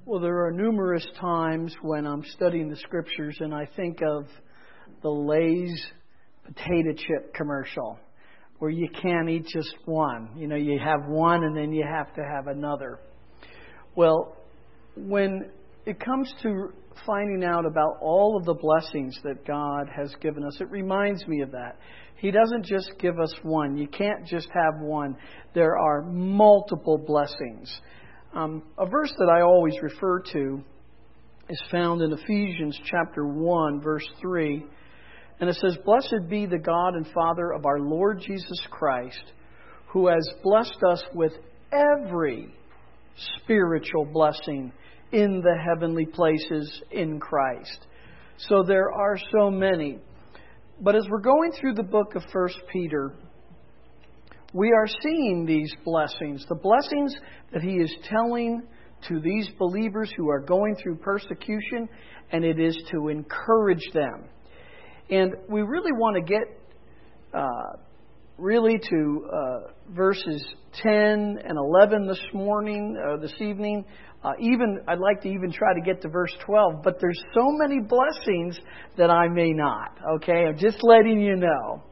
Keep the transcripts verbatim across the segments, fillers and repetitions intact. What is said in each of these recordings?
Well, there are numerous times when I'm studying the Scriptures and I think of the Lay's potato chip commercial where you can't eat just one. You know, you have one and then you have to have another. Well, when it comes to finding out about all of the blessings that God has given us, it reminds me of that. He doesn't just give us one. You can't just have one. There are multiple blessings. Um, a verse that I always refer to is found in Ephesians chapter one, verse three. And it says, "Blessed be the God and Father of our Lord Jesus Christ, who has blessed us with every spiritual blessing in the heavenly places in Christ." So there are so many. But as we're going through the book of First Peter, we are seeing these blessings, the blessings that he is telling to these believers who are going through persecution, and it is to encourage them. And we really want to get uh, really to uh, verses ten and eleven this morning, uh, this evening. Uh, even I'd like to even try to get to verse twelve, but there's so many blessings that I may not. Okay, I'm just letting you know.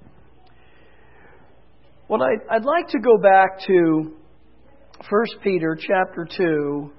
Well, I'd, I'd like to go back to First Peter chapter two,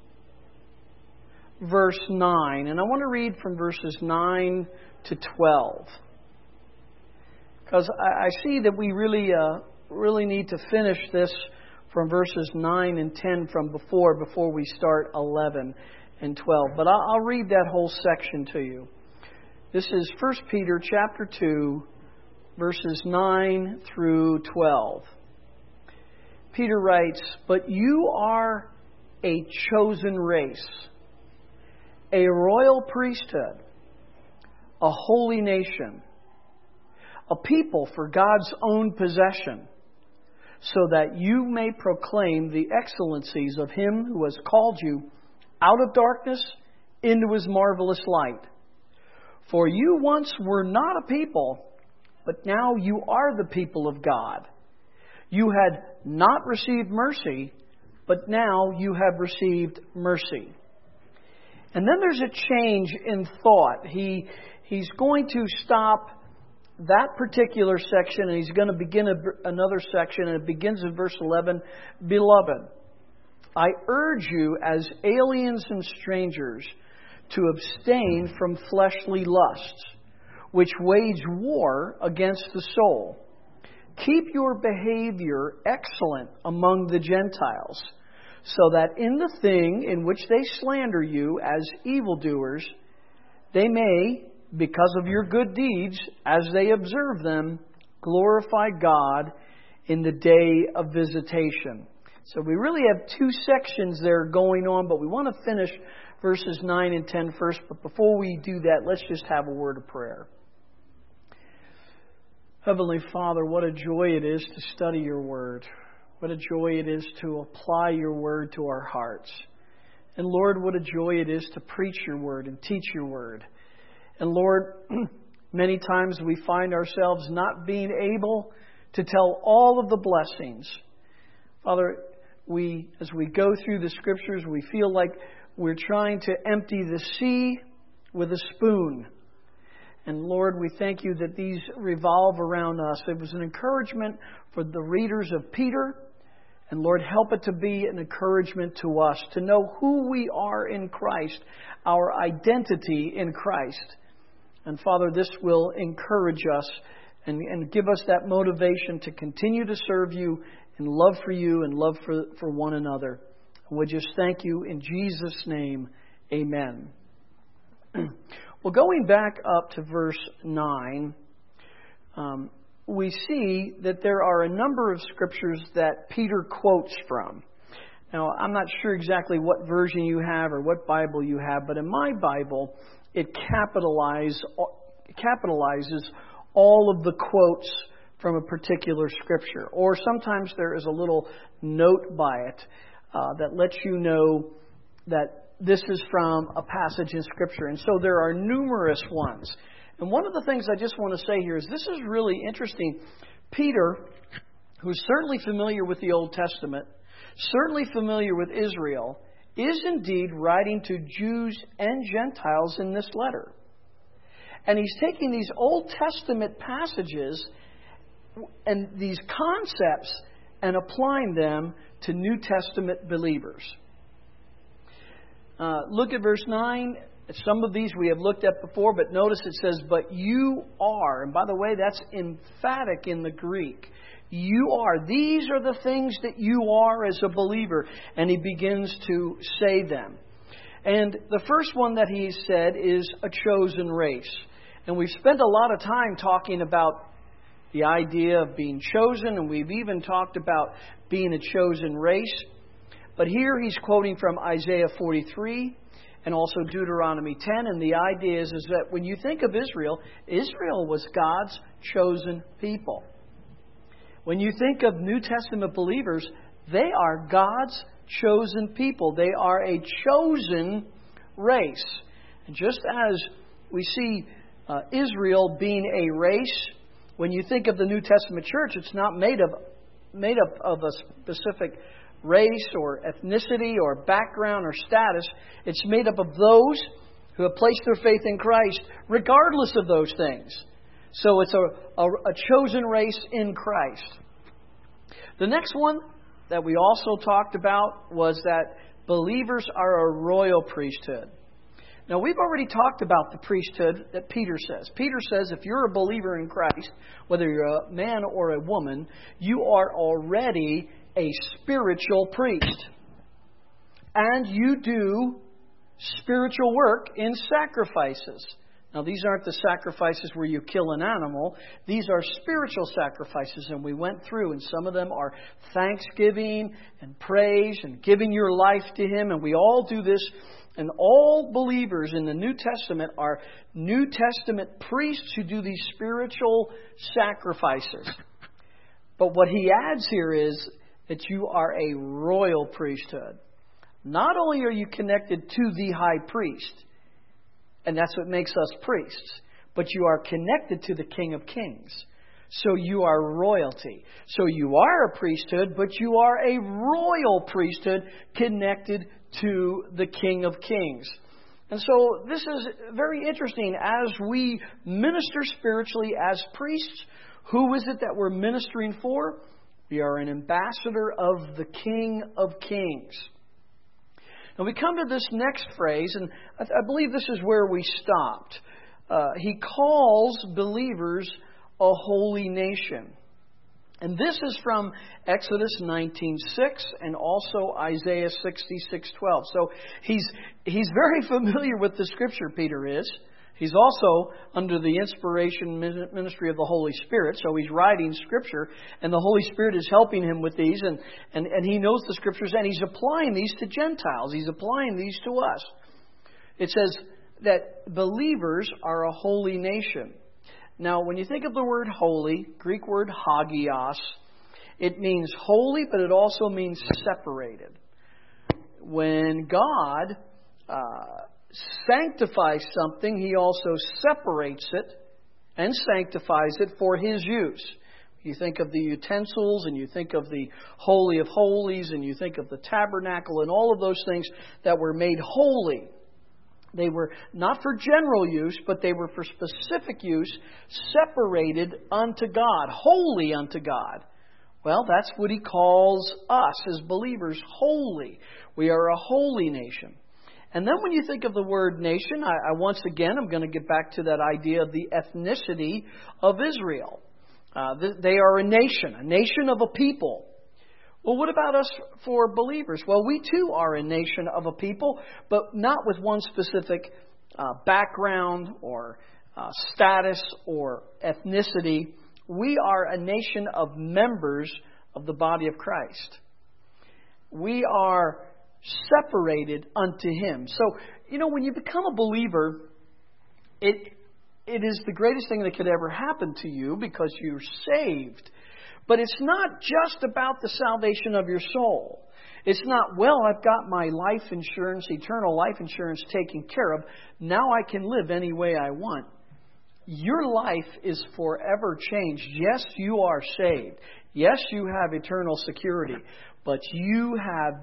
verse nine. And I want to read from verses nine to twelve. Because I, I see that we really, uh, really need to finish this from verses nine and ten from before, before we start eleven and twelve. But I'll, I'll read that whole section to you. This is First Peter chapter two, verses nine through twelve. Peter writes, "But you are a chosen race, a royal priesthood, a holy nation, a people for God's own possession, so that you may proclaim the excellencies of Him who has called you out of darkness into His marvelous light. For you once were not a people, but now you are the people of God. You had not received mercy, but now you have received mercy." And then there's a change in thought. He He's going to stop that particular section and he's going to begin a, another section, and it begins in verse eleven. "Beloved, I urge you as aliens and strangers to abstain from fleshly lusts, which wage war against the soul. Keep your behavior excellent among the Gentiles, so that in the thing in which they slander you as evildoers, they may, because of your good deeds, as they observe them, glorify God in the day of visitation." So we really have two sections there going on, but we want to finish verses nine and ten first. But before we do that, let's just have a word of prayer. Heavenly Father, what a joy it is to study your word. What a joy it is to apply your word to our hearts. And Lord, what a joy it is to preach your word and teach your word. And Lord, many times we find ourselves not being able to tell all of the blessings. Father, we, as we go through the Scriptures, we feel like we're trying to empty the sea with a spoon. And Lord, we thank you that these revolve around us. It was an encouragement for the readers of Peter. And Lord, help it to be an encouragement to us to know who we are in Christ, our identity in Christ. And Father, this will encourage us and, and give us that motivation to continue to serve you in love for you and love for, for one another. And we just thank you in Jesus' name. Amen. Well, going back up to verse nine, um, we see that there are a number of scriptures that Peter quotes from. Now, I'm not sure exactly what version you have or what Bible you have, but in my Bible, it capitalize, capitalizes all of the quotes from a particular scripture. Or sometimes there is a little note by it uh, that lets you know that this is from a passage in Scripture. And so there are numerous ones. And one of the things I just want to say here is this is really interesting. Peter, who's certainly familiar with the Old Testament, certainly familiar with Israel, is indeed writing to Jews and Gentiles in this letter. And he's taking these Old Testament passages and these concepts and applying them to New Testament believers. Uh, look at verse nine. Some of these we have looked at before, but notice it says, but you are. And by the way, that's emphatic in the Greek. You are. These are the things that you are as a believer. And he begins to say them. And the first one that he said is a chosen race. And we've spent a lot of time talking about the idea of being chosen, and we've even talked about being a chosen race. But here he's quoting from Isaiah forty-three and also Deuteronomy ten. And the idea is, is that when you think of Israel, Israel was God's chosen people. When you think of New Testament believers, they are God's chosen people. They are a chosen race. And just as we see uh, Israel being a race, when you think of the New Testament church, it's not made of made up of a specific race or ethnicity or background or status. It's made up of those who have placed their faith in Christ, regardless of those things. So it's a, a, a chosen race in Christ. The next one that we also talked about was that believers are a royal priesthood. Now, we've already talked about the priesthood that Peter says. Peter says if you're a believer in Christ, whether you're a man or a woman, you are already a spiritual priest. And you do spiritual work in sacrifices. Now, these aren't the sacrifices where you kill an animal. These are spiritual sacrifices, and we went through, and some of them are thanksgiving and praise and giving your life to Him, and we all do this. And all believers in the New Testament are New Testament priests who do these spiritual sacrifices. But what he adds here is that you are a royal priesthood. Not only are you connected to the high priest, and that's what makes us priests, but you are connected to the King of Kings. So you are royalty. So you are a priesthood, but you are a royal priesthood connected to the King of Kings. And so this is very interesting. As we minister spiritually as priests, who is it that we're ministering for? We are an ambassador of the King of Kings. Now we come to this next phrase, and I, I believe this is where we stopped. Uh, he calls believers a holy nation. And this is from Exodus nineteen six and also Isaiah sixty-six twelve. So he's he's very familiar with the Scripture, Peter is. He's also under the inspiration ministry of the Holy Spirit. So he's writing Scripture, and the Holy Spirit is helping him with these. And, and, and he knows the Scriptures, and he's applying these to Gentiles. He's applying these to us. It says that believers are a holy nation. Now, when you think of the word holy, Greek word hagios, it means holy, but it also means separated. When God uh, sanctifies something, He also separates it and sanctifies it for His use. You think of the utensils, and you think of the Holy of Holies, and you think of the tabernacle, and all of those things that were made holy. They were not for general use, but they were for specific use, separated unto God, holy unto God. Well, that's what He calls us as believers, holy. We are a holy nation. And then when you think of the word nation, I, I once again, I'm going to get back to that idea of the ethnicity of Israel. Uh, they are a nation, a nation of a people. Well, what about us for believers? Well, we too are a nation of a people, but not with one specific uh, background or uh, status or ethnicity. We are a nation of members of the body of Christ. We are separated unto Him. So, you know, when you become a believer, it it is the greatest thing that could ever happen to you because you're saved. But it's not just about the salvation of your soul. It's not, well, I've got my life insurance, eternal life insurance taken care of. Now I can live any way I want. Your life is forever changed. Yes, you are saved. Yes, you have eternal security. But you have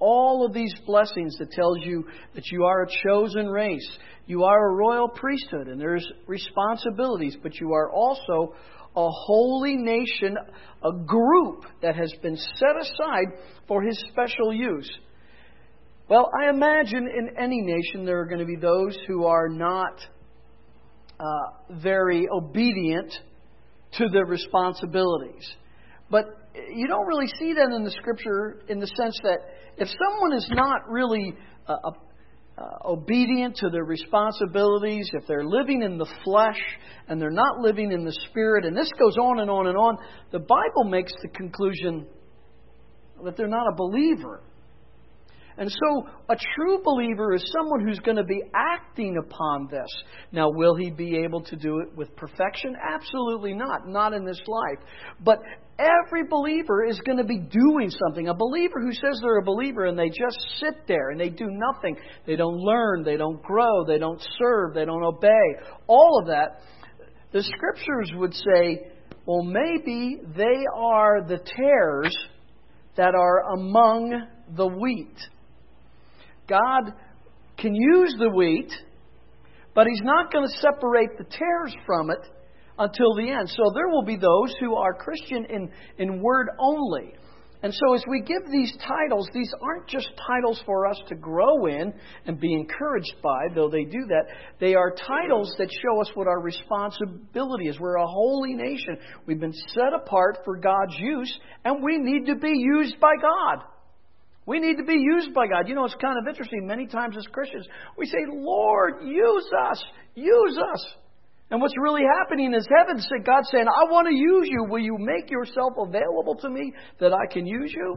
all of these blessings that tells you that you are a chosen race. You are a royal priesthood, and there's responsibilities, but you are also a holy nation, a group that has been set aside for His special use. Well, I imagine in any nation there are going to be those who are not uh, very obedient to their responsibilities. But you don't really see that in the Scripture in the sense that if someone is not really uh, uh, obedient to their responsibilities, if they're living in the flesh and they're not living in the Spirit, and this goes on and on and on, the Bible makes the conclusion that they're not a believer. And so a true believer is someone who's going to be acting upon this. Now, will he be able to do it with perfection? Absolutely not. Not in this life. But every believer is going to be doing something. A believer who says they're a believer and they just sit there and they do nothing. They don't learn. They don't grow. They don't serve. They don't obey. All of that. The Scriptures would say, well, maybe they are the tares that are among the wheat. God can use the wheat, but He's not going to separate the tares from it until the end. So there will be those who are Christian in, in word only. And so as we give these titles, these aren't just titles for us to grow in and be encouraged by, though they do that. They are titles that show us what our responsibility is. We're a holy nation. We've been set apart for God's use, and we need to be used by God. We need to be used by God. You know, it's kind of interesting. Many times as Christians, we say, Lord, use us. Use us. And what's really happening is heaven, God's saying, I want to use you. Will you make yourself available to me that I can use you?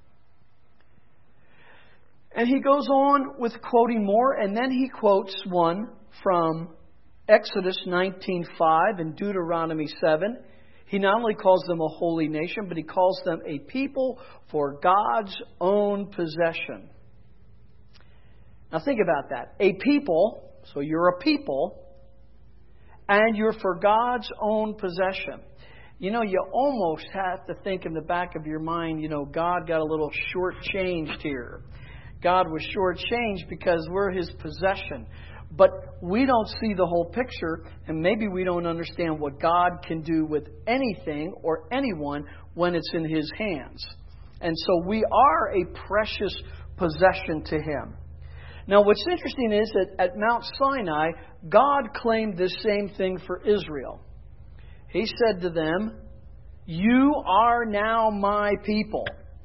And he goes on with quoting more, and then he quotes one from Exodus nineteen five and Deuteronomy seven. He not only calls them a holy nation, but he calls them a people for God's own possession. Now think about that. A people, so you're a people, and you're for God's own possession. You know, you almost have to think in the back of your mind, you know, God got a little shortchanged here. God was shortchanged because we're His possession. But we don't see the whole picture, and maybe we don't understand what God can do with anything or anyone when it's in His hands. And so we are a precious possession to Him. Now, what's interesting is that at Mount Sinai, God claimed this same thing for Israel. He said to them, "You are now my people."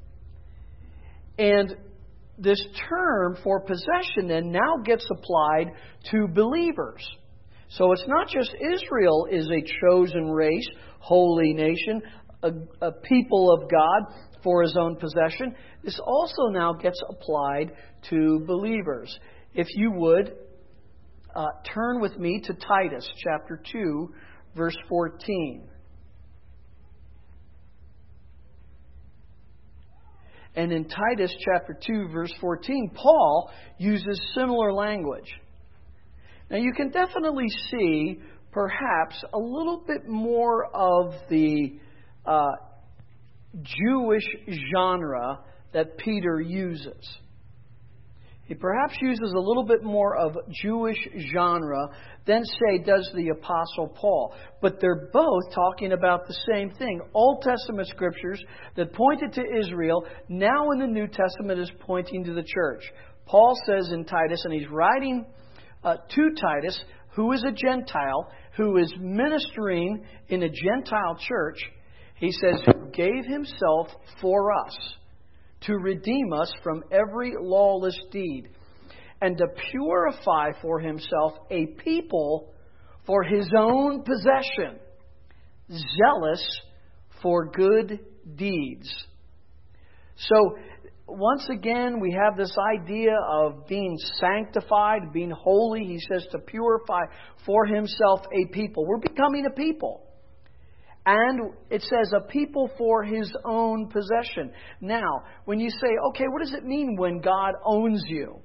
And this term for possession then now gets applied to believers. So it's not just Israel is a chosen race, holy nation, a, a people of God for His own possession. This also now gets applied to believers. If you would, uh, turn with me to Titus chapter two, verse fourteen. And in Titus chapter two, verse fourteen, Paul uses similar language. Now you can definitely see perhaps a little bit more of the uh, Jewish genre that Peter uses. He perhaps uses a little bit more of Jewish genre than, say, does the Apostle Paul. But they're both talking about the same thing. Old Testament scriptures that pointed to Israel, now in the New Testament is pointing to the church. Paul says in Titus, and he's writing uh, to Titus, who is a Gentile, who is ministering in a Gentile church, he says, who gave Himself for us, to redeem us from every lawless deed, and to purify for Himself a people for His own possession, zealous for good deeds. So, once again, we have this idea of being sanctified, being holy. He says to purify for Himself a people. We're becoming a people. And it says a people for His own possession. Now, when you say, okay, what does it mean when God owns you?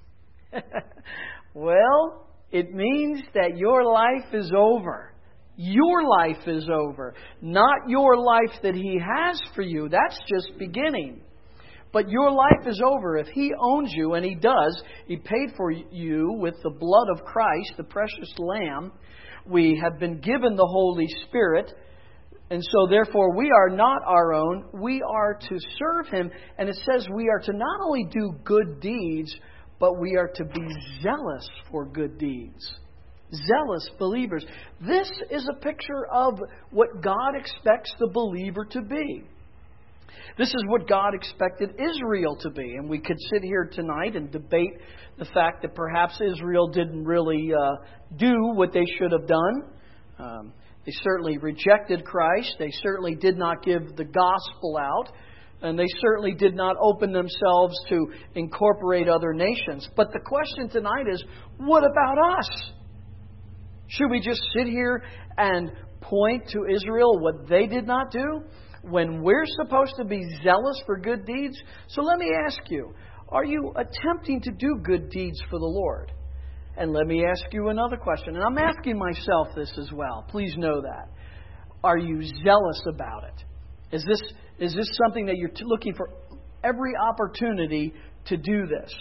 Well, it means that your life is over. Your life is over. Not your life that He has for you. That's just beginning. But your life is over. If He owns you, and He does, He paid for you with the blood of Christ, the precious Lamb. We have been given the Holy Spirit. And so therefore we are not our own. We are to serve Him. And it says we are to not only do good deeds, but we are to be zealous for good deeds. Zealous believers. This is a picture of what God expects the believer to be. This is what God expected Israel to be. And we could sit here tonight and debate the fact that perhaps Israel didn't really uh, do what they should have done. Um, they certainly rejected Christ. They certainly did not give the gospel out. And they certainly did not open themselves to incorporate other nations. But the question tonight is, what about us? Should we just sit here and point to Israel what they did not do when we're supposed to be zealous for good deeds? So let me ask you, are you attempting to do good deeds for the Lord? And let me ask you another question, and I'm asking myself this as well. Please know that. Are you zealous about it? Is this, is this something that you're looking for every opportunity to do this?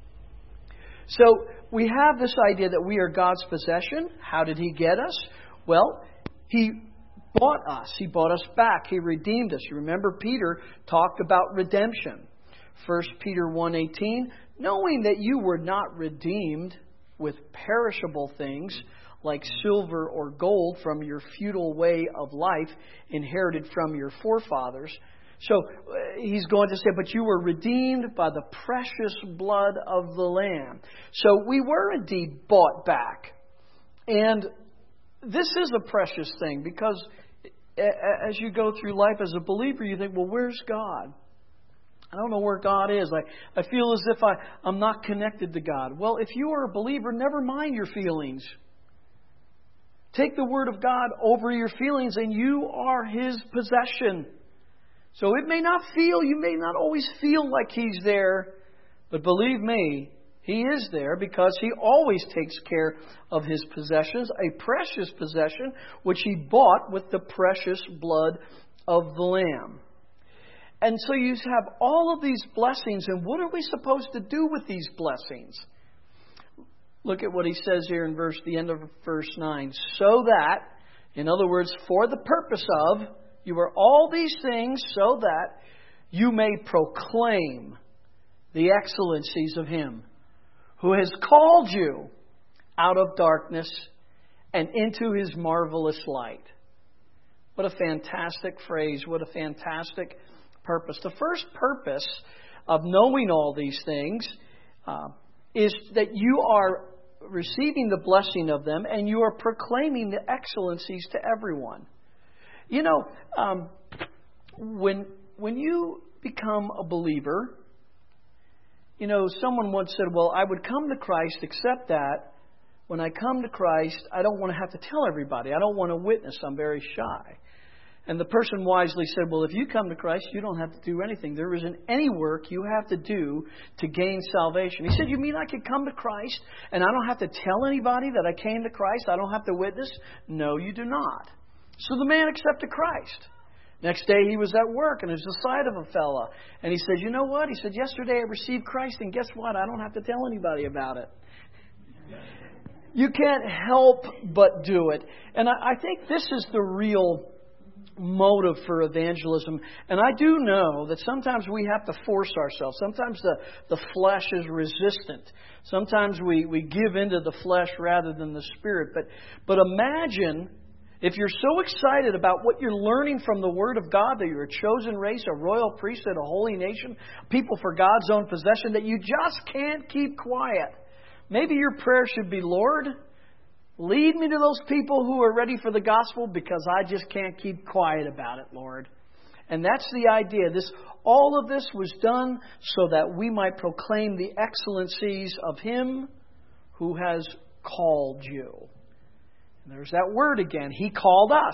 So we have this idea that we are God's possession. How did He get us? Well, He bought us. He bought us back. He redeemed us. You remember Peter talked about redemption. First Peter one eighteen, knowing that you were not redeemed with perishable things like silver or gold from your futile way of life inherited from your forefathers. So uh, he's going to say, but you were redeemed by the precious blood of the Lamb. So we were indeed bought back. And this is a precious thing because as you go through life as a believer, you think, well, where's God? I don't know where God is. I, I feel as if I, I'm not connected to God. Well, if you are a believer, never mind your feelings. Take the Word of God over your feelings and you are His possession. So it may not feel, you may not always feel like He's there, but believe me, He is there because He always takes care of His possessions, a precious possession which He bought with the precious blood of the Lamb. And so you have all of these blessings, and what are we supposed to do with these blessings? Look at what he says here in verse, the end of verse nine. So that, in other words, for the purpose of, you are all these things so that you may proclaim the excellencies of Him who has called you out of darkness and into His marvelous light. What a fantastic phrase. What a fantastic purpose. The first purpose of knowing all these things uh, is that you are receiving the blessing of them and you are proclaiming the excellencies to everyone. You know, um, when when you become a believer, you know, someone once said, well, I would come to Christ, except that when I come to Christ, I don't want to have to tell everybody. I don't want to witness. I'm very shy. And the person wisely said, well, if you come to Christ, you don't have to do anything. There isn't any work you have to do to gain salvation. He said, you mean I could come to Christ and I don't have to tell anybody that I came to Christ? I don't have to witness? No, you do not. So the man accepted Christ. Next day he was at work and there's the sight of a fella. And he said, you know what? He said, yesterday I received Christ and guess what? I don't have to tell anybody about it. You can't help but do it. And I, I think this is the real motive for evangelism. And I do know that sometimes we have to force ourselves. Sometimes the, the flesh is resistant. Sometimes we, we give into the flesh rather than the Spirit. But, but imagine if you're so excited about what you're learning from the Word of God, that you're a chosen race, a royal priesthood, a holy nation, people for God's own possession, that you just can't keep quiet. Maybe your prayer should be, Lord, lead me to those people who are ready for the gospel because I just can't keep quiet about it, Lord. And that's the idea. This, all of this was done so that we might proclaim the excellencies of Him who has called you. And there's that word again. He called us.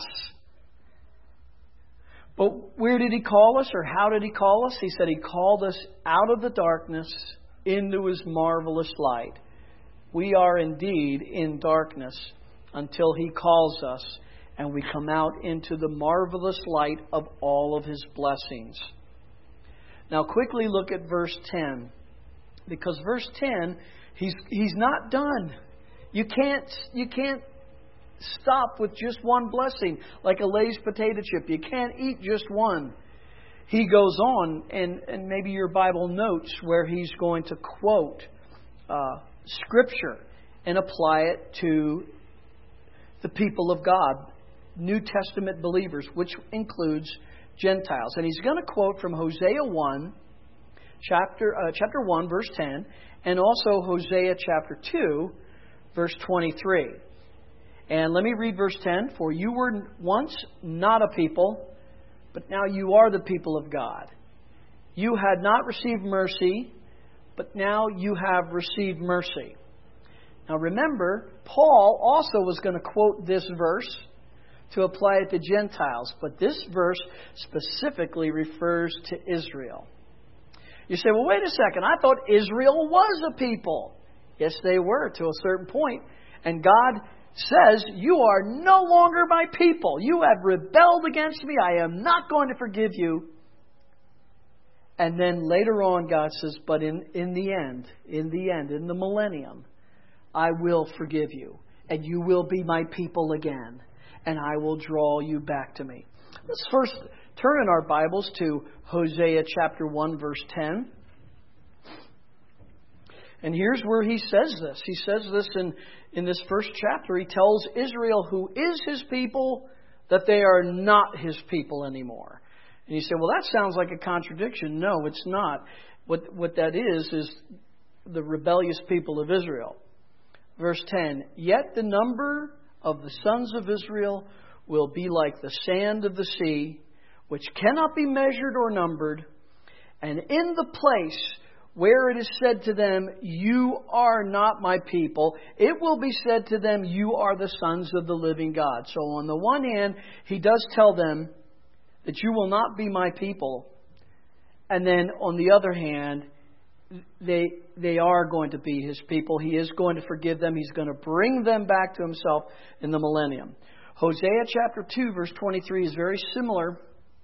But where did He call us, or how did He call us? He said He called us out of the darkness into His marvelous light. We are indeed in darkness until He calls us and we come out into the marvelous light of all of His blessings. Now quickly look at verse ten. Because verse ten, he's he's not done. You can't you can't stop with just one blessing, like a Lay's potato chip. You can't eat just one. He goes on, and, and maybe your Bible notes where he's going to quote uh, Scripture and apply it to the people of God, New Testament believers, which includes Gentiles. And he's going to quote from Hosea one, chapter uh, chapter one, verse ten, and also Hosea chapter two, verse twenty-three. And let me read verse ten. For you were once not a people, but now you are the people of God. You had not received mercy, but now you have received mercy. Now remember, Paul also was going to quote this verse to apply it to Gentiles, but this verse specifically refers to Israel. You say, well, wait a second. I thought Israel was a people. Yes, they were to a certain point. And God says, you are no longer my people. You have rebelled against me. I am not going to forgive you. And then later on, God says, but in, in the end, in the end, in the millennium, I will forgive you. And you will be my people again. And I will draw you back to me. Let's first turn in our Bibles to Hosea chapter one, verse ten. And here's where he says this. He says this in, in this first chapter. He tells Israel, who is his people, that they are not his people anymore. And you say, well, that sounds like a contradiction. No, it's not. What, what that is, is the rebellious people of Israel. Verse ten, yet the number of the sons of Israel will be like the sand of the sea, which cannot be measured or numbered. And in the place where it is said to them, you are not my people, it will be said to them, you are the sons of the living God. So on the one hand, he does tell them that you will not be my people. And then on the other hand, they they are going to be his people. He is going to forgive them. He's going to bring them back to himself in the millennium. Hosea chapter two, verse twenty-three is very similar.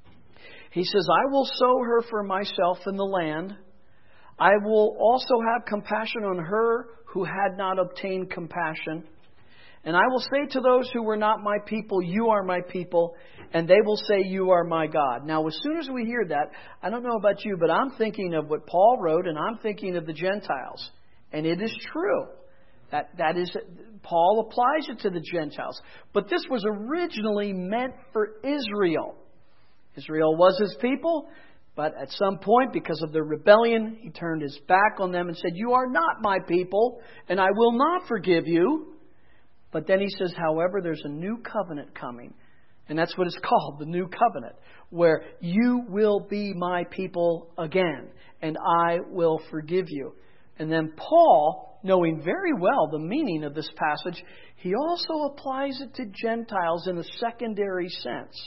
He says, I will sow her for myself in the land. I will also have compassion on her who had not obtained compassion. And I will say to those who were not my people, you are my people. And they will say, you are my God. Now, as soon as we hear that, I don't know about you, but I'm thinking of what Paul wrote, and I'm thinking of the Gentiles. And it is true. That, that is, Paul applies it to the Gentiles. But this was originally meant for Israel. Israel was his people. But at some point, because of their rebellion, he turned his back on them and said, you are not my people, and I will not forgive you. But then he says, however, there's a new covenant coming. And that's what it's called, the new covenant, where you will be my people again, and I will forgive you. And then Paul, knowing very well the meaning of this passage, he also applies it to Gentiles in a secondary sense.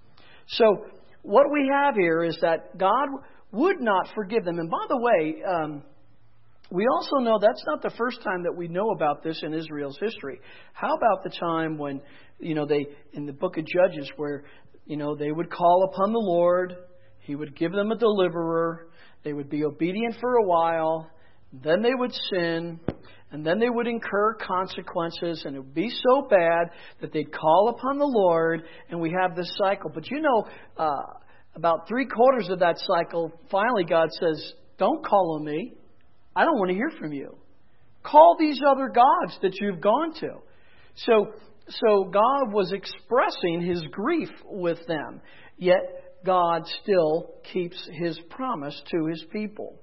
So what we have here is that God would not forgive them. And by the way, um, we also know that's not the first time that we know about this in Israel's history. How about the time when, you know, they, in the book of Judges, where, you know, they would call upon the Lord, He would give them a deliverer, they would be obedient for a while, then they would sin, and then they would incur consequences, and it would be so bad that they'd call upon the Lord, and we have this cycle. But you know, uh, about three quarters of that cycle, finally God says, don't call on me. I don't want to hear from you. Call these other gods that you've gone to. So, so God was expressing His grief with them, yet God still keeps His promise to His people.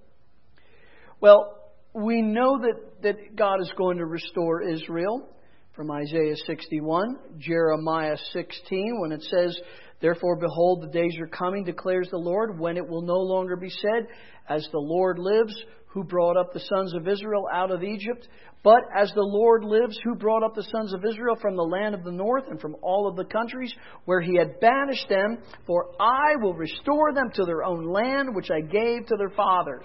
Well, we know that, that God is going to restore Israel from Isaiah sixty-one, Jeremiah sixteen, when it says, therefore, behold, the days are coming, declares the Lord, when it will no longer be said, as the Lord lives, who brought up the sons of Israel out of Egypt, but as the Lord lives, who brought up the sons of Israel from the land of the north and from all of the countries where He had banished them, for I will restore them to their own land, which I gave to their fathers.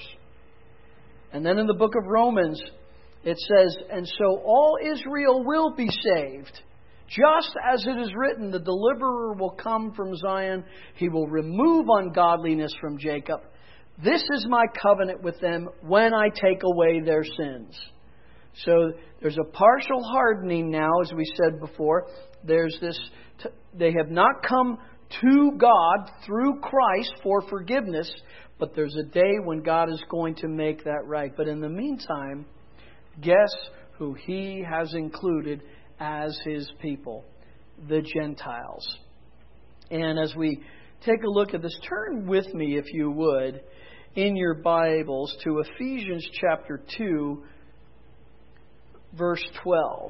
And then in the book of Romans, it says, and so all Israel will be saved. Just as it is written, the deliverer will come from Zion. He will remove ungodliness from Jacob. This is my covenant with them when I take away their sins. So there's a partial hardening now, as we said before. There's this, they have not come to God through Christ for forgiveness, but there's a day when God is going to make that right. But in the meantime, guess who He has included as His people? The Gentiles. And as we take a look at this, turn with me, if you would, in your Bibles to Ephesians chapter two, verse twelve.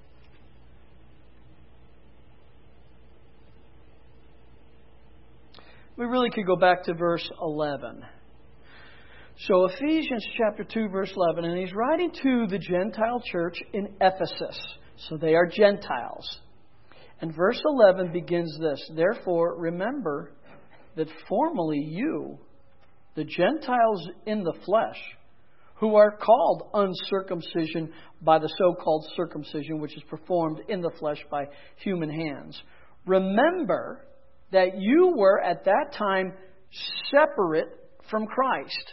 We really could go back to verse eleven. So Ephesians chapter two, verse eleven, and he's writing to the Gentile church in Ephesus. So they are Gentiles. And verse eleven begins this: Therefore, remember that formerly you, the Gentiles in the flesh, who are called uncircumcision by the so-called circumcision which is performed in the flesh by human hands, remember that you were at that time separate from Christ.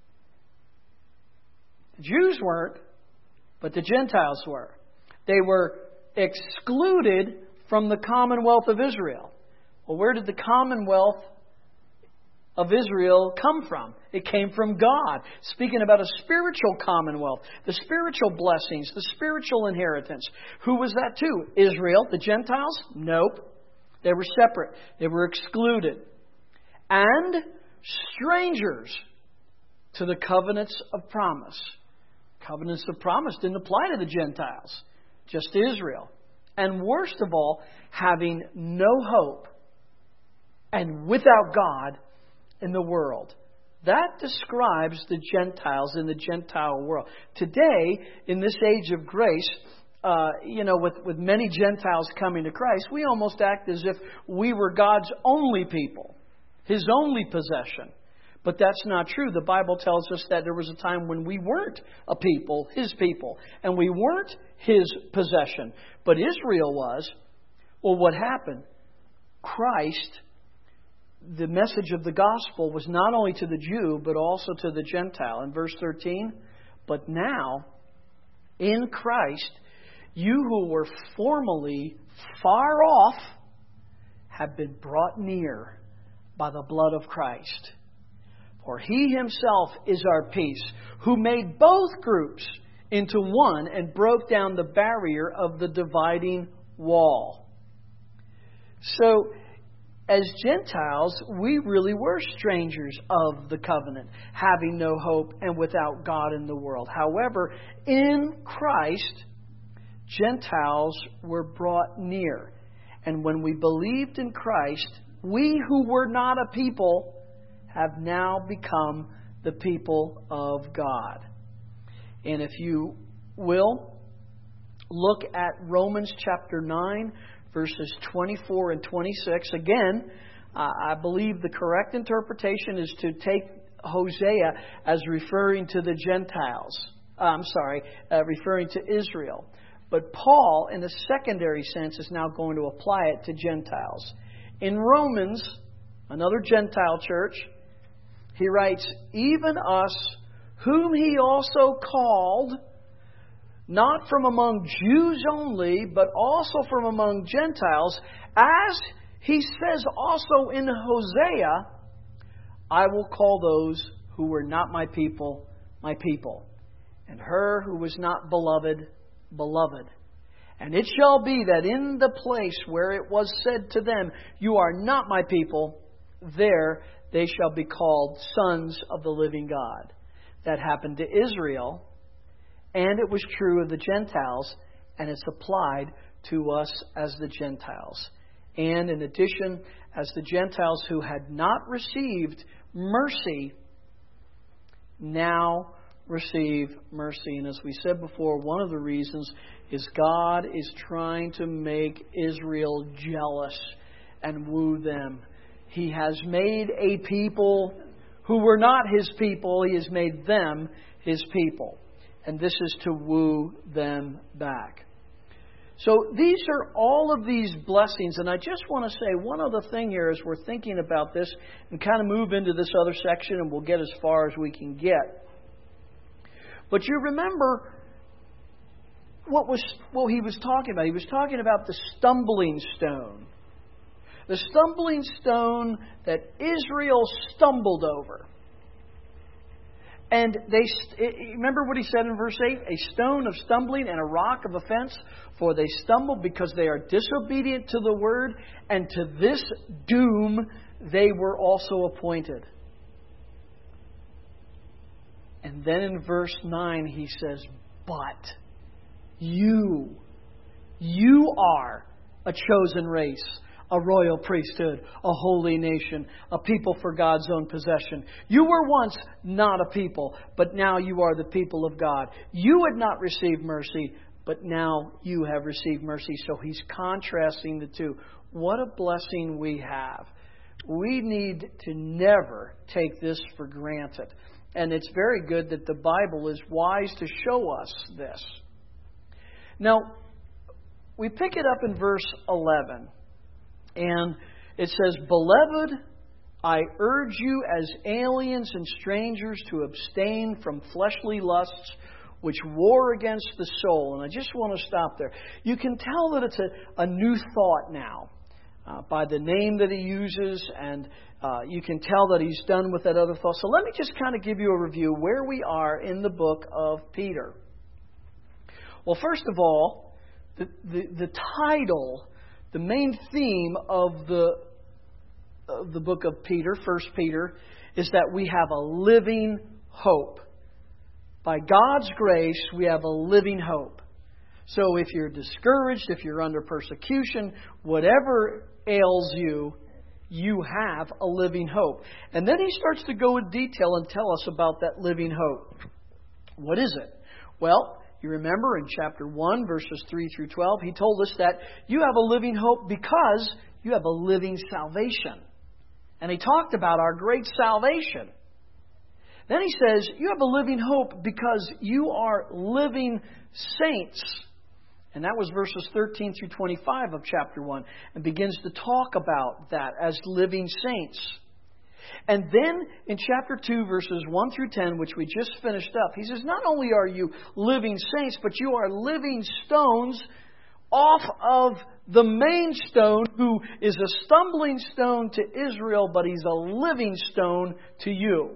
The Jews weren't, but the Gentiles were. They were excluded from the commonwealth of Israel. Well, where did the commonwealth of Israel come from? It came from God. Speaking about a spiritual commonwealth, the spiritual blessings, the spiritual inheritance. Who was that to? Israel. The Gentiles? Nope. They were separate. They were excluded. And strangers to the covenants of promise. Covenants of promise didn't apply to the Gentiles, just to Israel. And worst of all, having no hope and without God in the world. That describes the Gentiles in the Gentile world. Today, in this age of grace, uh, you know, with, with many Gentiles coming to Christ, we almost act as if we were God's only people, His only possession. But that's not true. The Bible tells us that there was a time when we weren't a people, His people, and we weren't His possession. But Israel was. Well, what happened? Christ, the message of the gospel was not only to the Jew, but also to the Gentile. In verse thirteen, but now, in Christ, you who were formerly far off have been brought near by the blood of Christ. For He Himself is our peace, who made both groups into one and broke down the barrier of the dividing wall. So, as Gentiles, we really were strangers of the covenant, having no hope and without God in the world. However, in Christ, Gentiles were brought near. And when we believed in Christ, we who were not a people have now become the people of God. And if you will, look at Romans chapter nine, verses twenty-four and twenty-six. Again, uh, I believe the correct interpretation is to take Hosea as referring to the Gentiles. Uh, I'm sorry, uh, referring to Israel. But Paul, in a secondary sense, is now going to apply it to Gentiles. In Romans, another Gentile church, he writes, even us, whom He also called, not from among Jews only, but also from among Gentiles, as He says also in Hosea, I will call those who were not my people, my people, and her who was not beloved, beloved. And it shall be that in the place where it was said to them, you are not my people, there they shall be called sons of the living God. That happened to Israel, and it was true of the Gentiles, and it's applied to us as the Gentiles. And in addition, as the Gentiles who had not received mercy, now receive mercy. And as we said before, one of the reasons is God is trying to make Israel jealous and woo them. He has made a people who were not His people. He has made them His people. And this is to woo them back. So these are all of these blessings. And I just want to say one other thing here as we're thinking about this and kind of move into this other section, and we'll get as far as we can get. But you remember what was what he was talking about. He was talking about the stumbling stone. The stumbling stone that Israel stumbled over. And they remember what he said in verse eight? A stone of stumbling and a rock of offense, for they stumbled because they are disobedient to the word, and to this doom they were also appointed. And then in verse nine he says, but you, you are a chosen race, a royal priesthood, a holy nation, a people for God's own possession. You were once not a people, but now you are the people of God. You had not received mercy, but now you have received mercy. So he's contrasting the two. What a blessing we have. We need to never take this for granted. And it's very good that the Bible is wise to show us this. Now, we pick it up in verse eleven. And it says, Beloved, I urge you as aliens and strangers to abstain from fleshly lusts which war against the soul. And I just want to stop there. You can tell that it's a, a new thought now uh, by the name that he uses, and uh, you can tell that he's done with that other thought. So let me just kind of give you a review where we are in the book of Peter. Well, first of all, the, the, the title... The main theme of the of the book of Peter, First Peter, is that we have a living hope. By God's grace, we have a living hope. So if you're discouraged, if you're under persecution, whatever ails you, you have a living hope. And then he starts to go in detail and tell us about that living hope. What is it? Well, you remember in chapter one, verses three through twelve, he told us that you have a living hope because you have a living salvation. And he talked about our great salvation. Then he says, you have a living hope because you are living saints. And that was verses thirteen through twenty-five of chapter one, and begins to talk about that as living saints. And then in chapter two, verses one through ten, which we just finished up, he says, not only are you living saints, but you are living stones off of the main stone, who is a stumbling stone to Israel, but he's a living stone to you.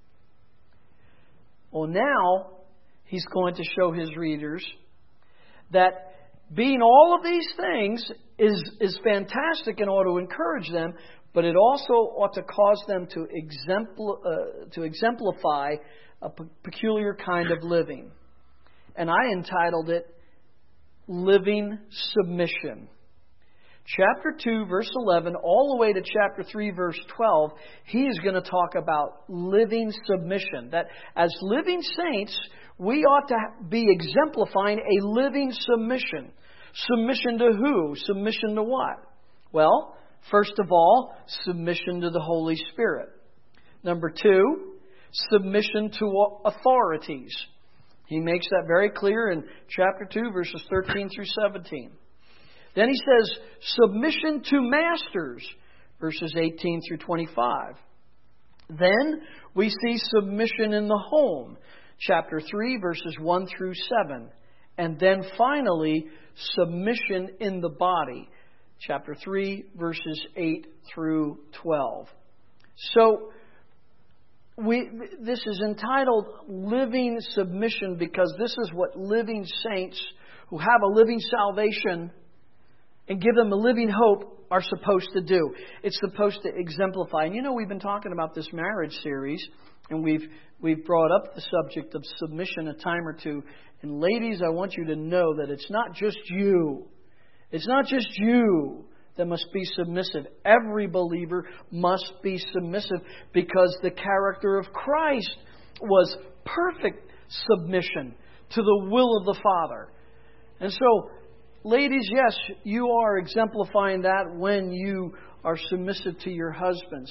Well, now he's going to show his readers that being all of these things is, is fantastic and ought to encourage them, but it also ought to cause them to, exempl- uh, to exemplify a pe- peculiar kind of living. And I entitled it, Living Submission. Chapter two, verse eleven, all the way to chapter three, verse twelve, he is going to talk about living submission. That as living saints, we ought to be exemplifying a living submission. Submission to who? Submission to what? Well, first of all, submission to the Holy Spirit. Number two, submission to authorities. He makes that very clear in chapter two, verses thirteen through seventeen. Then he says, submission to masters, verses eighteen through twenty-five. Then we see submission in the home, chapter three, verses one through seven. And then finally, submission in the body, chapter three, verses eight through twelve. So, we this is entitled Living Submission because this is what living saints who have a living salvation and give them a living hope are supposed to do. It's supposed to exemplify. And you know, we've been talking about this marriage series, and we've we've brought up the subject of submission a time or two. And ladies, I want you to know that it's not just you. It's not just you that must be submissive. Every believer must be submissive because the character of Christ was perfect submission to the will of the Father. And so, ladies, yes, you are exemplifying that when you are submissive to your husbands.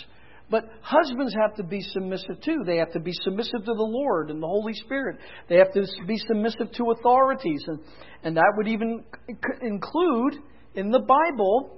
But husbands have to be submissive too. They have to be submissive to the Lord and the Holy Spirit. They have to be submissive to authorities. And, and that would even include, in the Bible,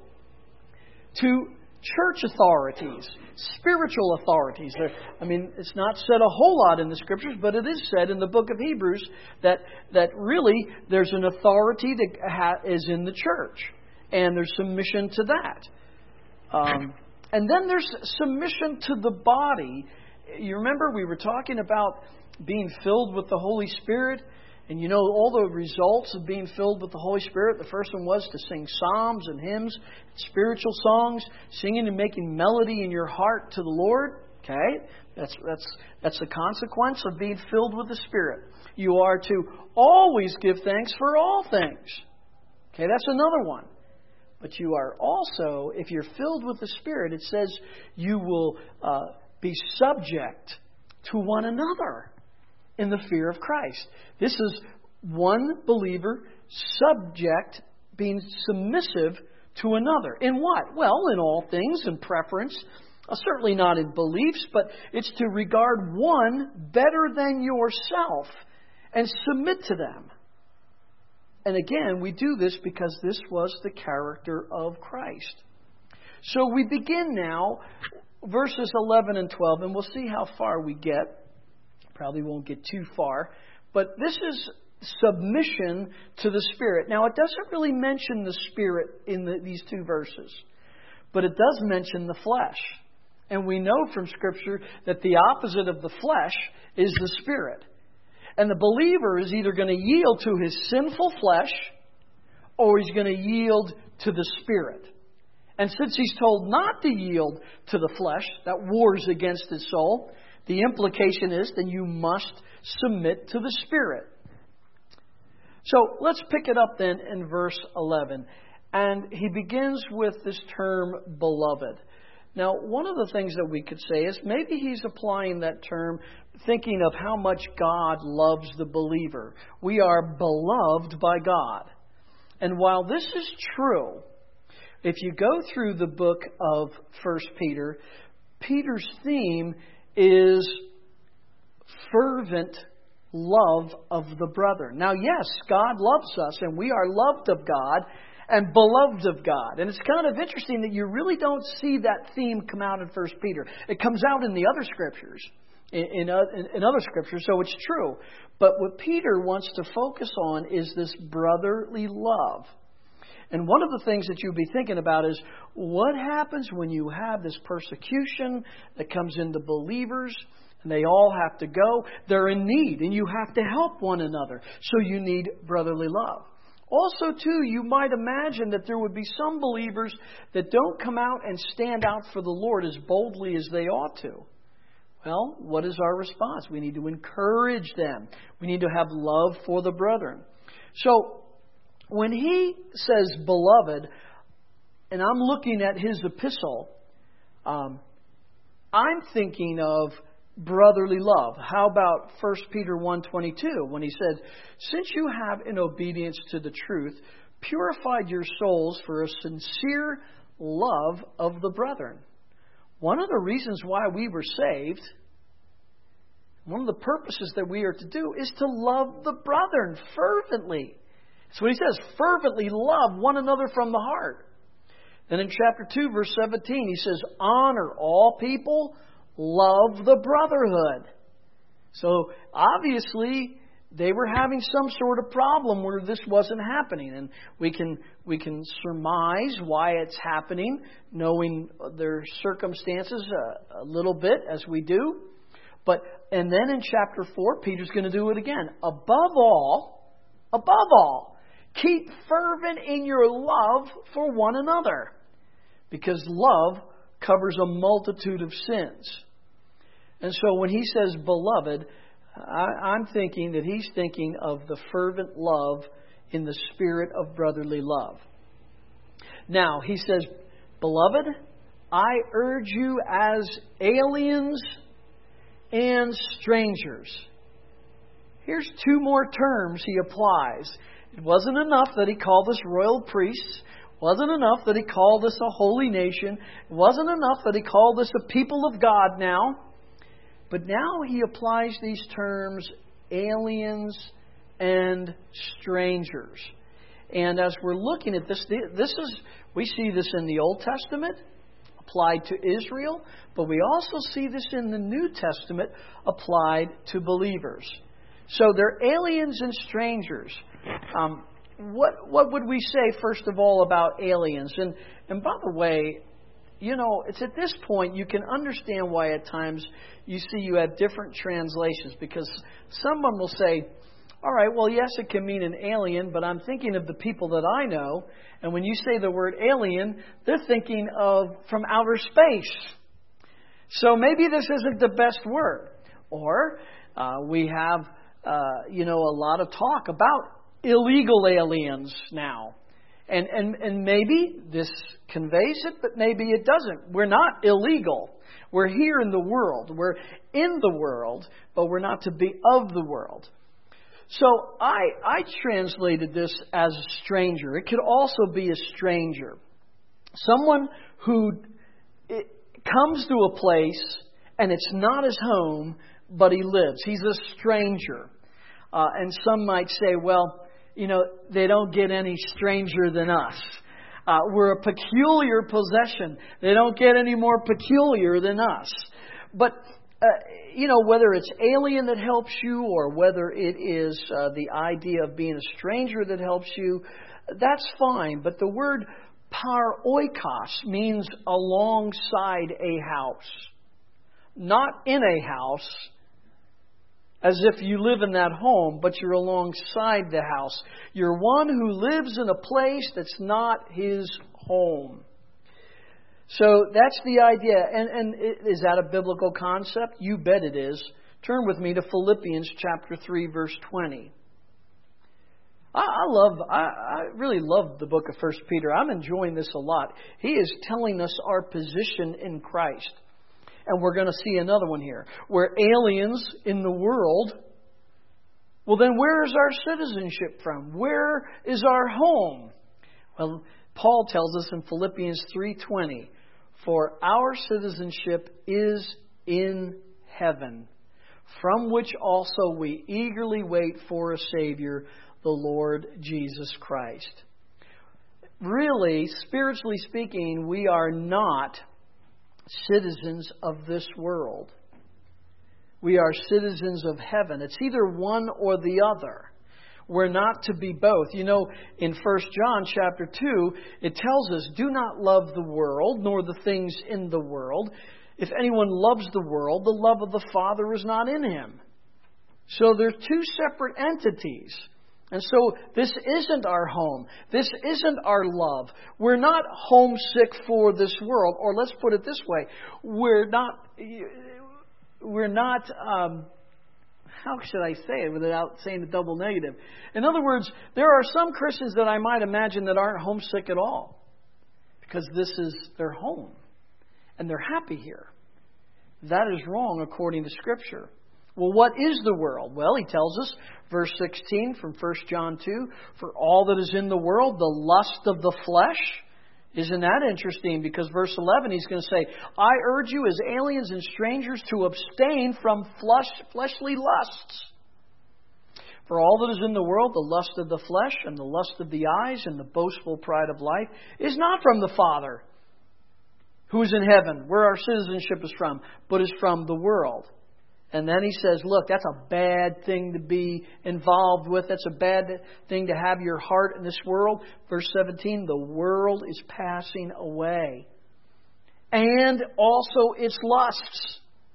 to church authorities, spiritual authorities. There, I mean, it's not said a whole lot in the Scriptures, but it is said in the book of Hebrews that, that really there's an authority that ha- is in the church. And there's submission to that. Um, and then there's submission to the body. You remember we were talking about being filled with the Holy Spirit. And you know all the results of being filled with the Holy Spirit. The first one was to sing psalms and hymns, spiritual songs, singing and making melody in your heart to the Lord. Okay? That's, that's, that's the consequence of being filled with the Spirit. You are to always give thanks for all things. Okay, that's another one. But you are also, if you're filled with the Spirit, it says you will uh, be subject to one another in the fear of Christ. This is one believer subject, being submissive to another. In what? Well, in all things, in preference. Uh, certainly not in beliefs, but it's to regard one better than yourself and submit to them. And again, we do this because this was the character of Christ. So we begin now, verses eleven and twelve, and we'll see how far we get. Probably won't get too far. But this is submission to the Spirit. Now, it doesn't really mention the Spirit in the, these two verses. But it does mention the flesh. And we know from Scripture that the opposite of the flesh is the Spirit. And the believer is either going to yield to his sinful flesh or he's going to yield to the Spirit. And since he's told not to yield to the flesh, that wars against his soul, the implication is that you must submit to the Spirit. So let's pick it up then in verse eleven. And he begins with this term, beloved. Now, one of the things that we could say is maybe he's applying that term thinking of how much God loves the believer. We are beloved by God. And while this is true, if you go through the book of First Peter, Peter's theme is fervent love of the brother. Now, yes, God loves us, and we are loved of God and beloved of God. And it's kind of interesting that you really don't see that theme come out in First Peter. It comes out in the other scriptures, in, in, in other scriptures, so it's true. But what Peter wants to focus on is this brotherly love. And one of the things that you'll be thinking about is what happens when you have this persecution that comes into believers and they all have to go. They're in need and you have to help one another. So you need brotherly love. Also, too, you might imagine that there would be some believers that don't come out and stand out for the Lord as boldly as they ought to. Well, what is our response? We need to encourage them. We need to have love for the brethren. So, when he says beloved, and I'm looking at his epistle, um, I'm thinking of brotherly love. How about First Peter one twenty-two when he said, since you have in obedience to the truth purified your souls for a sincere love of the brethren. One of the reasons why we were saved, one of the purposes that we are to do is to love the brethren fervently. That's what he says, fervently love one another from the heart. Then in chapter two, verse seventeen, he says, honor all people, love the brotherhood. So obviously they were having some sort of problem where this wasn't happening. And we can we can surmise why it's happening, knowing their circumstances a, a little bit as we do. But and then in chapter four, Peter's going to do it again. Above all, above all, keep fervent in your love for one another, because love covers a multitude of sins. And so when he says beloved, I, I'm thinking that he's thinking of the fervent love in the spirit of brotherly love. Now, he says, beloved, I urge you as aliens and strangers. Here's two more terms he applies. It wasn't enough that he called us royal priests. wasn't enough that He called us a holy nation. It wasn't enough that He called us a people of God now. But now He applies these terms, aliens and strangers. And as we're looking at this, this is we see this in the Old Testament, applied to Israel, but we also see this in the New Testament, applied to believers. So they're aliens and strangers. Um, what what would we say, first of all, about aliens? And and by the way, you know, it's at this point you can understand why at times you see you have different translations, because someone will say, all right, well, yes, it can mean an alien, but I'm thinking of the people that I know. And when you say the word alien, they're thinking of from outer space. So maybe this isn't the best word. Or uh, we have, uh, you know, a lot of talk about illegal aliens now. And, and, and maybe this conveys it, but maybe it doesn't. We're not illegal. We're here in the world. We're in the world, but we're not to be of the world. So I, I translated this as a stranger. It could also be a stranger. Someone who comes to a place and it's not his home, but he lives. He's a stranger. Uh, and some might say, well, you know, they don't get any stranger than us. Uh, we're a peculiar possession. They don't get any more peculiar than us. But Uh, you know, whether it's alien that helps you or whether it is uh, the idea of being a stranger that helps you, that's fine. But the word paroikos means alongside a house. Not in a house, as if you live in that home, but you're alongside the house. You're one who lives in a place that's not his home. So that's the idea. And, and is that a biblical concept? You bet it is. Turn with me to Philippians chapter three, verse twenty. I, I love, I, I really love the book of First Peter. I'm enjoying this a lot. He is telling us our position in Christ. And we're going to see another one here. We're aliens in the world. Well, then where is our citizenship from? Where is our home? Well, Paul tells us in Philippians three twenty, for our citizenship is in heaven, from which also we eagerly wait for a Savior, the Lord Jesus Christ. Really, spiritually speaking, we are not citizens of this world. We are citizens of heaven. It's either one or the other. We're not to be both. You know, in First John chapter two, it tells us, do not love the world, nor the things in the world. If anyone loves the world, the love of the Father is not in him. So they're two separate entities. And so this isn't our home. This isn't our love. We're not homesick for this world. Or let's put it this way. We're not, we're not, um, how should I say it without saying a double negative? In other words, there are some Christians that I might imagine that aren't homesick at all, because this is their home and they're happy here. That is wrong according to Scripture. Well, what is the world? Well, he tells us, verse sixteen from First John two, for all that is in the world, the lust of the flesh. Isn't that interesting? Because verse eleven, he's going to say, I urge you as aliens and strangers to abstain from flesh, fleshly lusts. For all that is in the world, the lust of the flesh and the lust of the eyes and the boastful pride of life is not from the Father, who is in heaven, where our citizenship is from, but is from the world. And then he says, look, that's a bad thing to be involved with. That's a bad thing to have your heart in this world. Verse seventeen, the world is passing away, and also its lusts.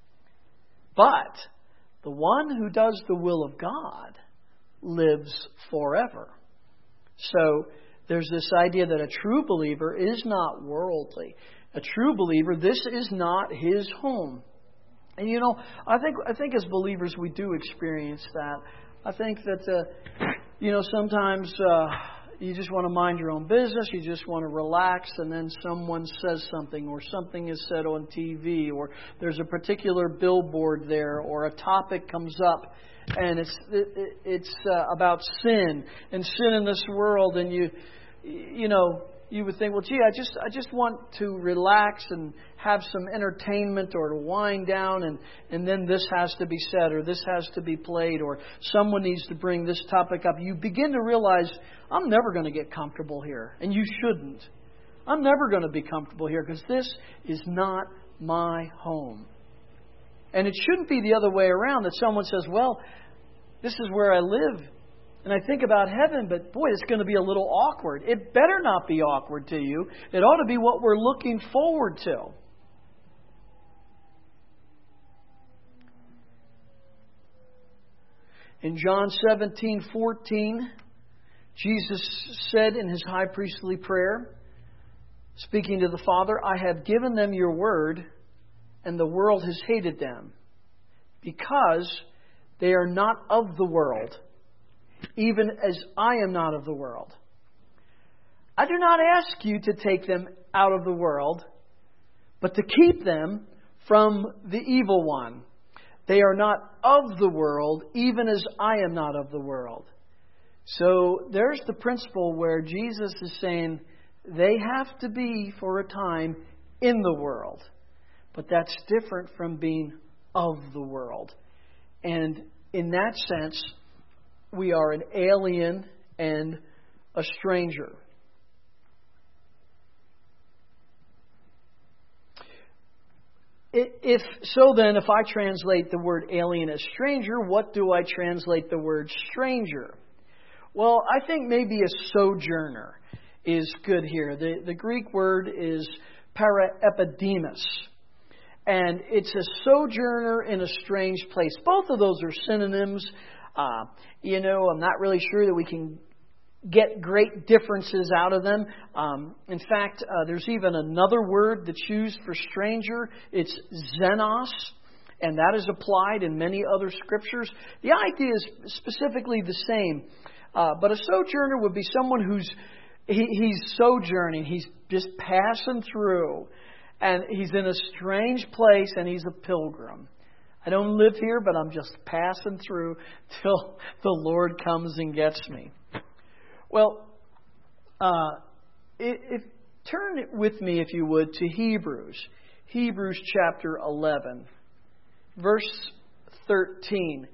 But the one who does the will of God lives forever. So there's this idea that a true believer is not worldly. A true believer, this is not his home. And you know, I think I think as believers we do experience that. I think that uh, you know sometimes uh, you just want to mind your own business, you just want to relax, and then someone says something, or something is said on T V, or there's a particular billboard there, or a topic comes up, and it's it's uh, about sin and sin in this world, and you you know. you would think, well, gee, I just I just want to relax and have some entertainment or to wind down, and, and then this has to be said or this has to be played or someone needs to bring this topic up. You begin to realize, I'm never going to get comfortable here, and you shouldn't. I'm never going to be comfortable here because this is not my home. And it shouldn't be the other way around, that someone says, well, this is where I live. And I think about heaven, but boy, it's going to be a little awkward. It better not be awkward to you. It ought to be what we're looking forward to. In John seventeen fourteen, Jesus said in His high priestly prayer, speaking to the Father, I have given them your word, and the world has hated them, because they are not of the world, even as I am not of the world. I do not ask you to take them out of the world, but to keep them from the evil one. They are not of the world, even as I am not of the world. So there's the principle where Jesus is saying they have to be for a time in the world. But that's different from being of the world. And in that sense, we are an alien and a stranger. If so, then, if I translate the word alien as stranger, what do I translate the word stranger? Well, I think maybe a sojourner is good here. The, the Greek word is paraepidemus. And it's a sojourner in a strange place. Both of those are synonyms. Uh, you know, I'm not really sure that we can get great differences out of them. Um, in fact, uh, there's even another word that's used for stranger. It's xenos, and that is applied in many other scriptures. The idea is specifically the same. Uh, but a sojourner would be someone who's he, he's sojourning. He's just passing through. And he's in a strange place, and he's a pilgrim. I don't live here, but I'm just passing through till the Lord comes and gets me. Well, uh, if, turn with me, if you would, to Hebrews. Hebrews chapter eleven, verse thirteen.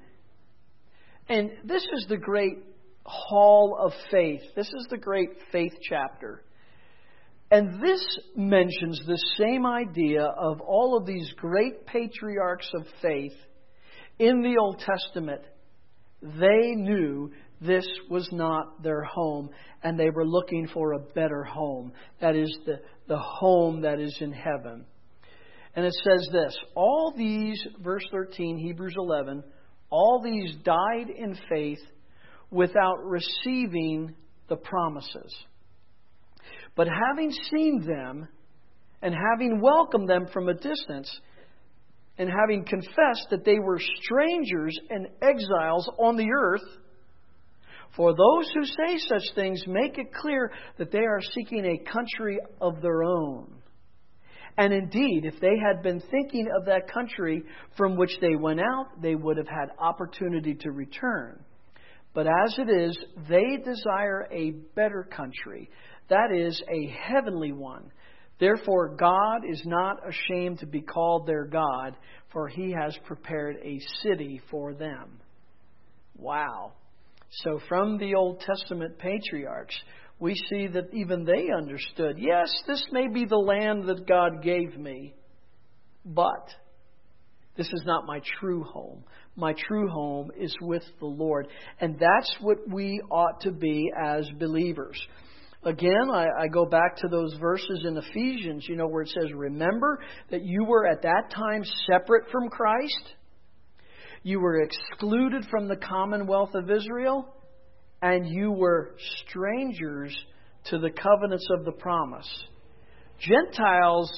And this is the great hall of faith. This is the great faith chapter. And this mentions the same idea of all of these great patriarchs of faith in the Old Testament. They knew this was not their home, and they were looking for a better home. That is the, the home that is in heaven. And it says this, all these, verse thirteen, Hebrews eleven, all these died in faith without receiving the promises. But having seen them, and having welcomed them from a distance, and having confessed that they were strangers and exiles on the earth, for those who say such things make it clear that they are seeking a country of their own. And indeed, if they had been thinking of that country from which they went out, they would have had opportunity to return. But as it is, they desire a better country, that is, a heavenly one. Therefore, God is not ashamed to be called their God, for He has prepared a city for them. Wow. So from the Old Testament patriarchs, we see that even they understood, yes, this may be the land that God gave me, but this is not my true home. My true home is with the Lord. And that's what we ought to be as believers. Again, I, I go back to those verses in Ephesians, you know, where it says, remember that you were at that time separate from Christ. You were excluded from the commonwealth of Israel, and you were strangers to the covenants of the promise. Gentiles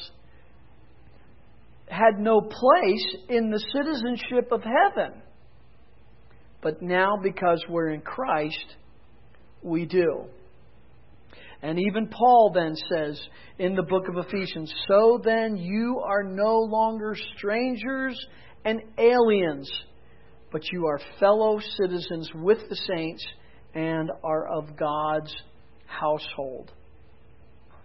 had no place in the citizenship of heaven. But now, because we're in Christ, we do. And even Paul then says in the book of Ephesians, so then you are no longer strangers and aliens, but you are fellow citizens with the saints and are of God's household.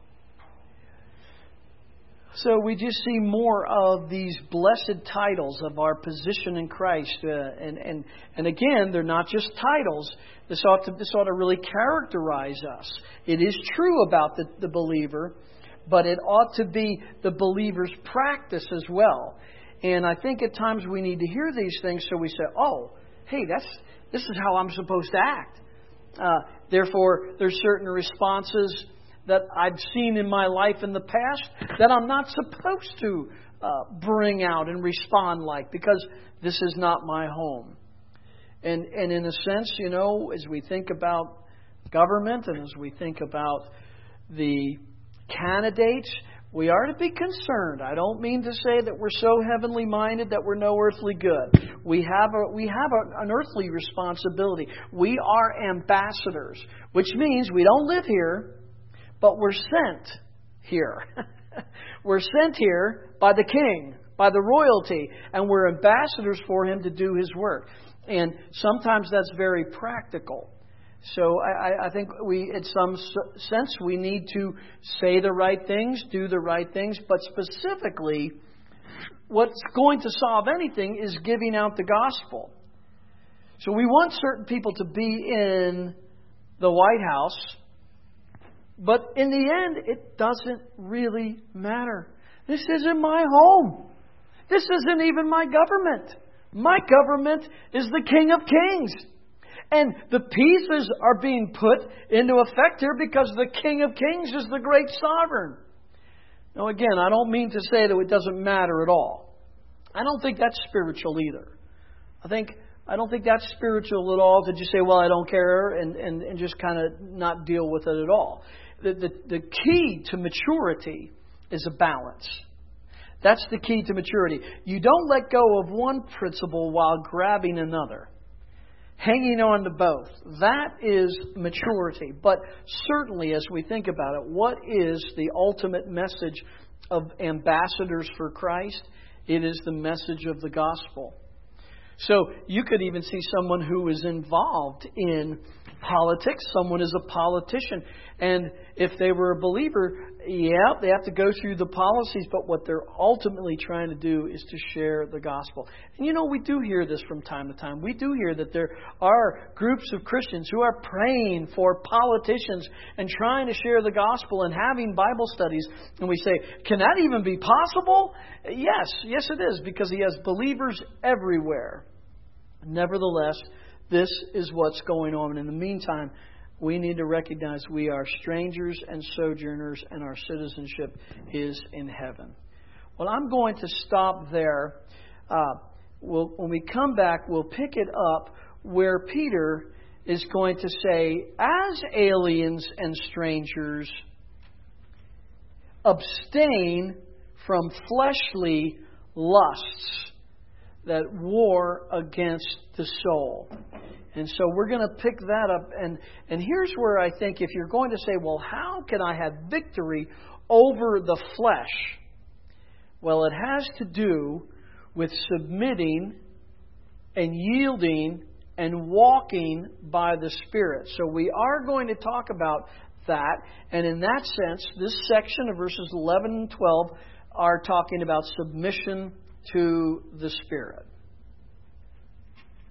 So we just see more of these blessed titles of our position in Christ. Uh, and, and, and again, they're not just titles. This ought to, this ought to really characterize us. It is true about the, the believer, but it ought to be the believer's practice as well. And I think at times we need to hear these things so we say, oh, hey, that's this is how I'm supposed to act. Uh, therefore, there's certain responses that I've seen in my life in the past that I'm not supposed to uh, bring out and respond like, because this is not my home. And and in a sense, you know, as we think about government and as we think about the candidates, we are to be concerned. I don't mean to say that we're so heavenly minded that we're no earthly good. We have a we have a, an earthly responsibility. We are ambassadors, which means we don't live here, but we're sent here. We're sent here by the King, by the royalty, and we're ambassadors for Him to do His work. And sometimes that's very practical. So I, I think we, in some sense, we need to say the right things, do the right things, but specifically, what's going to solve anything is giving out the gospel. So we want certain people to be in the White House, but in the end, it doesn't really matter. This isn't my home. This isn't even my government. My government is the King of Kings. And the pieces are being put into effect here because the King of Kings is the great sovereign. Now again, I don't mean to say that it doesn't matter at all. I don't think that's spiritual either. I think I don't think that's spiritual at all to just say, well, I don't care and, and, and just kind of not deal with it at all. The, the, the key to maturity is a balance. That's the key to maturity. You don't let go of one principle while grabbing another. Hanging on to both. That is maturity. But certainly as we think about it, what is the ultimate message of ambassadors for Christ? It is the message of the gospel. So you could even see someone who is involved in politics. Someone is a politician. And if they were a believer, yeah, they have to go through the policies, but what they're ultimately trying to do is to share the gospel. And you know, we do hear this from time to time. We do hear that there are groups of Christians who are praying for politicians and trying to share the gospel and having Bible studies. And we say, can that even be possible? Yes, yes it is, because He has believers everywhere. Nevertheless, this is what's going on. And in the meantime, we need to recognize we are strangers and sojourners, and our citizenship is in heaven. Well, I'm going to stop there. Uh, we'll, when we come back, we'll pick it up where Peter is going to say, as aliens and strangers, abstain from fleshly lusts that war against the soul. And so we're going to pick that up. And, and here's where I think if you're going to say, well, how can I have victory over the flesh? Well, it has to do with submitting and yielding and walking by the Spirit. So we are going to talk about that. And in that sense, this section of verses eleven and twelve are talking about submission to the Spirit.